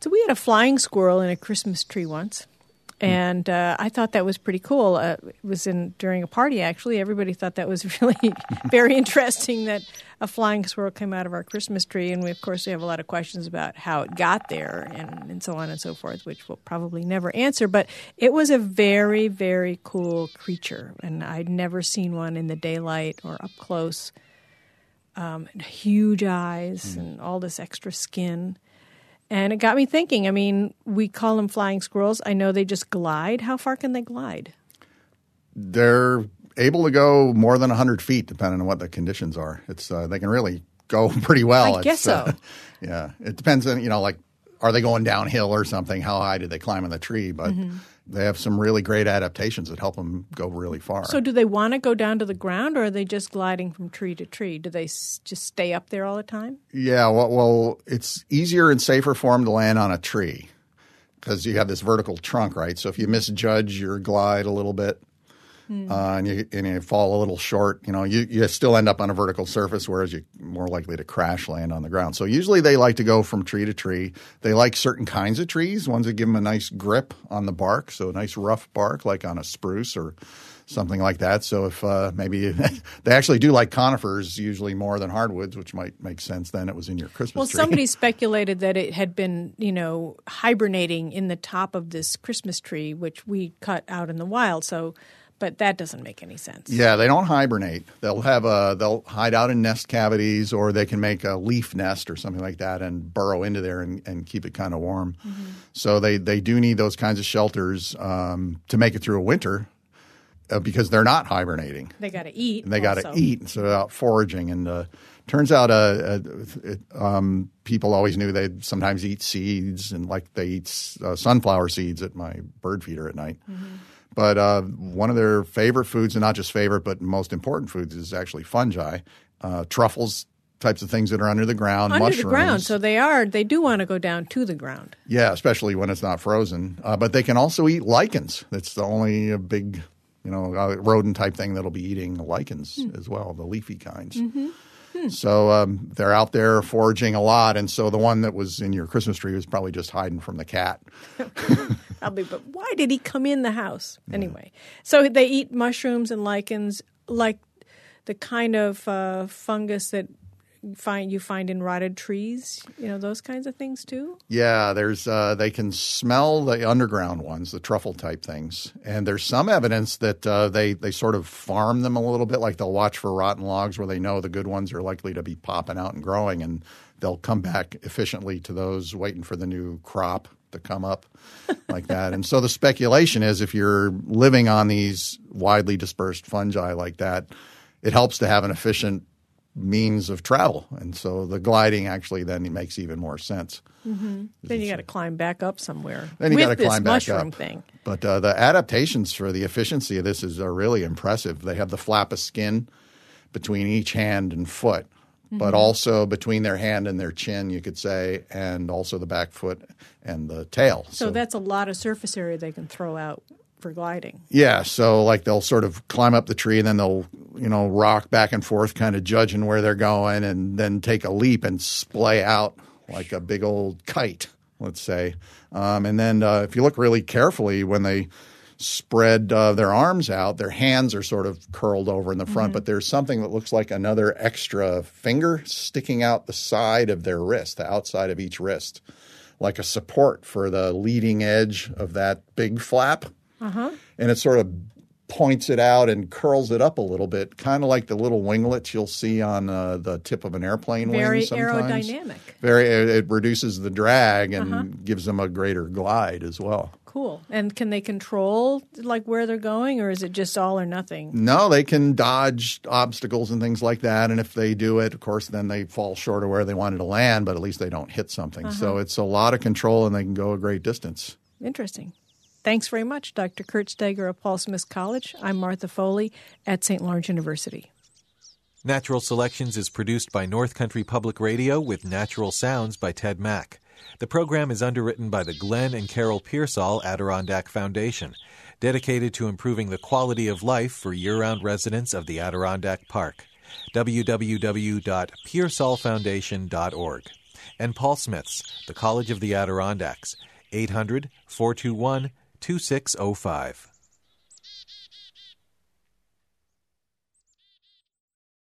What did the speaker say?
So we had a flying squirrel in a Christmas tree once, and I thought that was pretty cool. It was during a party, actually. Everybody thought that was really very interesting that a flying squirrel came out of our Christmas tree. And, of course, we have a lot of questions about how it got there and so on and so forth, which we'll probably never answer. But it was a very, very cool creature, and I'd never seen one in the daylight or up close. Huge eyes and all this extra skin. And it got me thinking, I mean, we call them flying squirrels. I know they just glide. How far can they glide? They're able to go more than 100 feet, depending on what the conditions are. They can really go pretty well. I guess so. Yeah. It depends on, like, are they going downhill or something? How high did they climb in the tree? But they have some really great adaptations that help them go really far. So do they want to go down to the ground, or are they just gliding from tree to tree? Do they just stay up there all the time? Yeah, well, it's easier and safer for them to land on a tree because you have this vertical trunk, right? So if you misjudge your glide a little bit and you fall a little short, you still end up on a vertical surface, whereas you're more likely to crash land on the ground. So usually they like to go from tree to tree. They like certain kinds of trees, ones that give them a nice grip on the bark, so a nice rough bark like on a spruce or something like that. So if maybe they actually do like conifers usually more than hardwoods, which might make sense then it was in your Christmas tree. Well, somebody speculated that it had been, hibernating in the top of this Christmas tree, which we cut out in the wild. But that doesn't make any sense. Yeah, they don't hibernate. They'll hide out in nest cavities, or they can make a leaf nest or something like that and burrow into there and keep it kind of warm. So they do need those kinds of shelters to make it through a winter because they're not hibernating. They got to eat. And they got to eat, so they're out foraging. And turns out people always knew they'd sometimes eat seeds, and like they eat sunflower seeds at my bird feeder at night. But one of their favorite foods, and not just favorite, but most important foods, is actually fungi, truffles, types of things that are under the ground, mushrooms. Under the ground, so they do want to go down to the ground. Yeah, especially when it's not frozen. But they can also eat lichens. That's the only big, rodent type thing that'll be eating lichens as well, the leafy kinds. So they're out there foraging a lot, and so the one that was in your Christmas tree was probably just hiding from the cat. Probably, but why did he come in the house anyway? So they eat mushrooms and lichens, like the kind of fungus that you find in rotted trees, those kinds of things too? Yeah, they can smell the underground ones, the truffle type things. And there's some evidence that they sort of farm them a little bit, like they'll watch for rotten logs where they know the good ones are likely to be popping out and growing, and they'll come back efficiently to those, waiting for the new crop to come up like that. And so the speculation is if you're living on these widely dispersed fungi like that, it helps to have an efficient means of travel, and so the gliding actually then makes even more sense. Then you got to climb back up somewhere. Then you got to climb back mushroom up. Thing. But the adaptations for the efficiency of this are really impressive. They have the flap of skin between each hand and foot, but also between their hand and their chin, you could say, and also the back foot and the tail. So that's a lot of surface area they can throw out for gliding. Yeah, so like they'll sort of climb up the tree and then they'll, rock back and forth, kind of judging where they're going, and then take a leap and splay out like a big old kite, let's say. And then if you look really carefully, when they spread their arms out, their hands are sort of curled over in the front, but there's something that looks like another extra finger sticking out the side of their wrist, the outside of each wrist, like a support for the leading edge of that big flap. And it sort of points it out and curls it up a little bit, kind of like the little winglets you'll see on the tip of an airplane wing sometimes. Very aerodynamic. It reduces the drag and gives them a greater glide as well. Cool. And can they control like where they're going, or is it just all or nothing? No, they can dodge obstacles and things like that. And if they do it, of course, then they fall short of where they wanted to land, but at least they don't hit something. So it's a lot of control, and they can go a great distance. Interesting. Thanks very much, Dr. Kurt Steger of Paul Smith College. I'm Martha Foley at St. Lawrence University. Natural Selections is produced by North Country Public Radio with natural sounds by Ted Mack. The program is underwritten by the Glenn and Carol Pearsall Adirondack Foundation, dedicated to improving the quality of life for year-round residents of the Adirondack Park. www.pearsallfoundation.org. And Paul Smith's, the College of the Adirondacks, 800-421-2605.